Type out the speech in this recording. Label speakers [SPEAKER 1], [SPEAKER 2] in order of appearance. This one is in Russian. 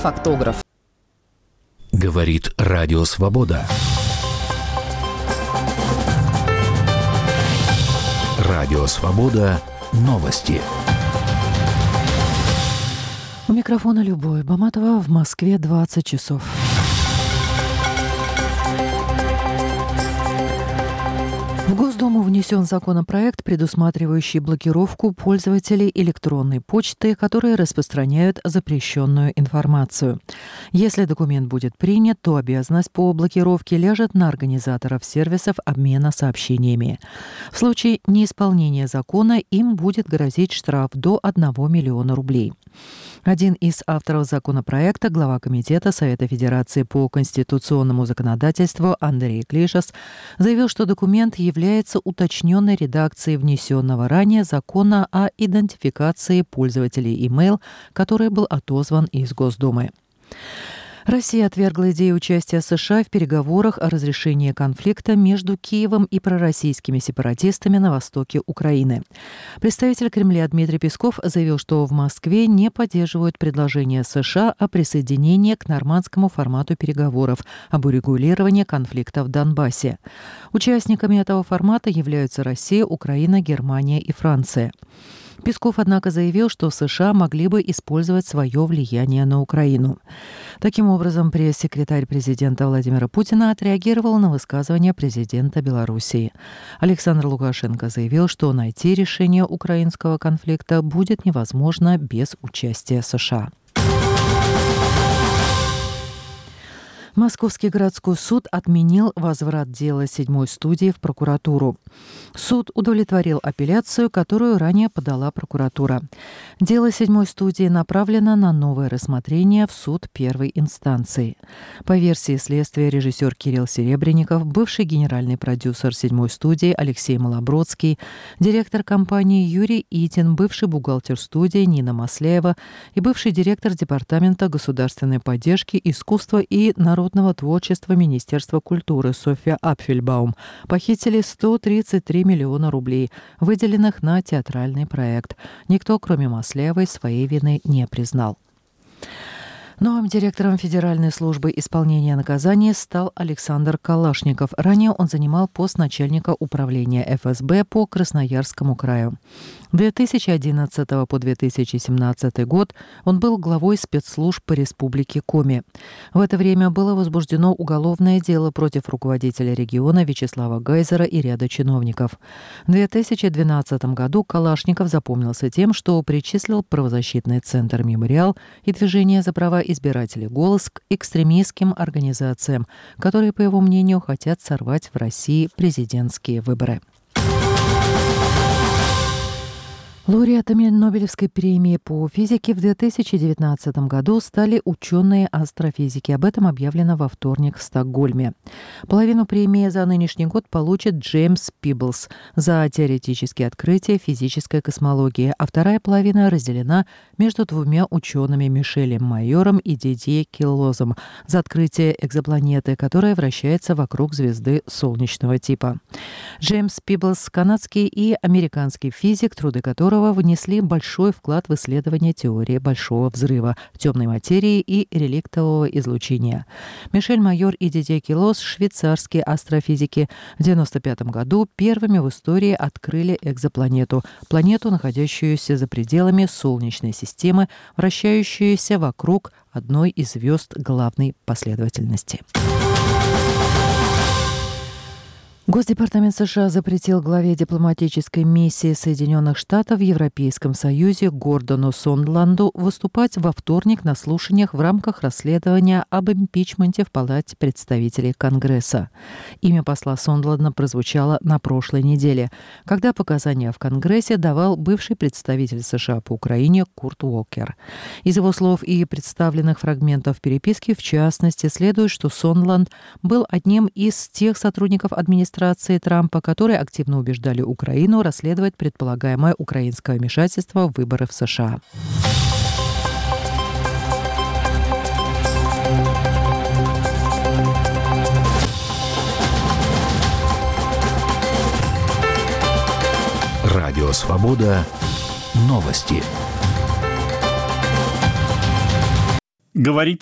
[SPEAKER 1] Фактограф.
[SPEAKER 2] Говорит Радио Свобода. Радио Свобода. Новости.
[SPEAKER 3] У микрофона Любовь Баматова. В Москве 20 часов. В Госдуму внесен законопроект, предусматривающий блокировку пользователей электронной почты, которые распространяют запрещенную информацию. Если документ будет принят, то обязанность по блокировке ляжет на организаторов сервисов обмена сообщениями. В случае неисполнения закона им будет грозить штраф до 1 миллиона рублей. Один из авторов законопроекта, глава Комитета Совета Федерации по конституционному законодательству Андрей Клишас, заявил, что документ является уточненной редакцией внесенного ранее закона о идентификации пользователей email, который был отозван из Госдумы. Россия отвергла идею участия США в переговорах о разрешении конфликта между Киевом и пророссийскими сепаратистами на востоке Украины. Представитель Кремля Дмитрий Песков заявил, что в Москве не поддерживают предложение США о присоединении к нормандскому формату переговоров об урегулировании конфликта в Донбассе. Участниками этого формата являются Россия, Украина, Германия и Франция. Песков, однако, заявил, что США могли бы использовать свое влияние на Украину. Таким образом, пресс-секретарь президента Владимира Путина отреагировал на высказывание президента Белоруссии. Александр Лукашенко заявил, что найти решение украинского конфликта будет невозможно без участия США. Московский городской суд отменил возврат дела 7-й студии в прокуратуру. Суд удовлетворил апелляцию, которую ранее подала прокуратура. Дело 7-й студии направлено на новое рассмотрение в суд первой инстанции. По версии следствия, режиссер Кирилл Серебренников, бывший генеральный продюсер 7-й студии Алексей Малобродский, директор компании Юрий Итин, бывший бухгалтер студии Нина Масляева и бывший директор Департамента государственной поддержки, искусства и народного творчества Министерства культуры Софья Апфельбаум похитили 133 миллиона рублей, выделенных на театральный проект. Никто, кроме Масляевой, своей вины не признал. Новым директором Федеральной службы исполнения наказаний стал Александр Калашников. Ранее он занимал пост начальника управления ФСБ по Красноярскому краю. С 2011 по 2017 год он был главой спецслужб по республике Коми. В это время было возбуждено уголовное дело против руководителя региона Вячеслава Гайзера и ряда чиновников. В 2012 году Калашников запомнился тем, что причислил правозащитный центр «Мемориал» и движение за права избирателей «Голос» к экстремистским организациям, которые, по его мнению, хотят сорвать в России президентские выборы. Лауреатами Нобелевской премии по физике в 2019 году стали ученые-астрофизики. Об этом объявлено во вторник в Стокгольме. Половину премии за нынешний год получит Джеймс Пибблс за теоретические открытия физической космологии, а вторая половина разделена между двумя учеными Мишелем Майором и Дидье Киллозом за открытие экзопланеты, которая вращается вокруг звезды солнечного типа. Джеймс Пибблс – канадский и американский физик, труды которого внесли большой вклад в исследование теории Большого взрыва, темной материи и реликтового излучения. Мишель Майор и Дидье Киллоз, швейцарские астрофизики, в 1995 году первыми в истории открыли экзопланету, планету, находящуюся за пределами Солнечной системы, вращающуюся вокруг одной из звезд главной последовательности. Госдепартамент США запретил главе дипломатической миссии Соединенных Штатов в Европейском Союзе Гордону Сондланду выступать во вторник на слушаниях в рамках расследования об импичменте в Палате представителей Конгресса. Имя посла Сондланда прозвучало на прошлой неделе, когда показания в Конгрессе давал бывший представитель США по Украине Курт Уокер. Из его слов и представленных фрагментов переписки, в частности, следует, что Сондланд был одним из тех сотрудников администрации Трампа, которые активно убеждали Украину расследовать предполагаемое украинское вмешательство в выборы в США.
[SPEAKER 2] Радио Свобода. Новости.
[SPEAKER 1] говорит